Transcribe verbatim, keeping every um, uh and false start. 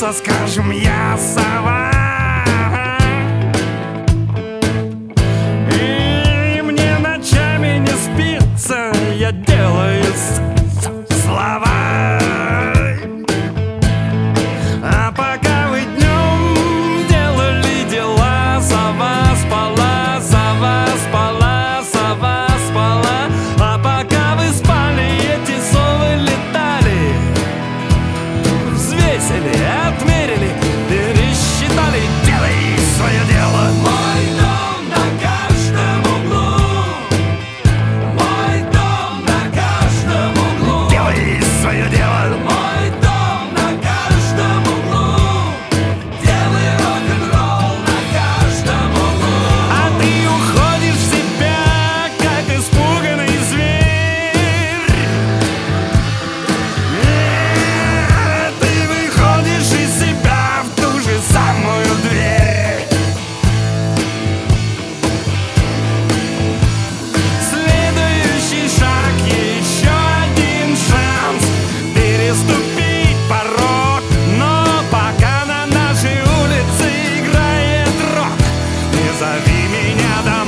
солнца, скажем, я сова. И мне ночами не спится, я делаю слова. А пока вы днем делали дела, сова спала, сова спала, сова спала. А пока вы спали, эти совы летали, взвесили, отмерили, пересчитали. Делай свое дело. Мой дом на каждом углу, мой дом на каждом углу. Делай свое дело. Мой дом на каждом углу, делай рок-н-ролл на каждом углу. А ты уходишь в себя, как испуганный зверь. Ты выходишь из себя в ту же самую дверь. Следующий шаг, еще один шанс переступить порог. Но пока на нашей улице играет рок, не зови меня домой.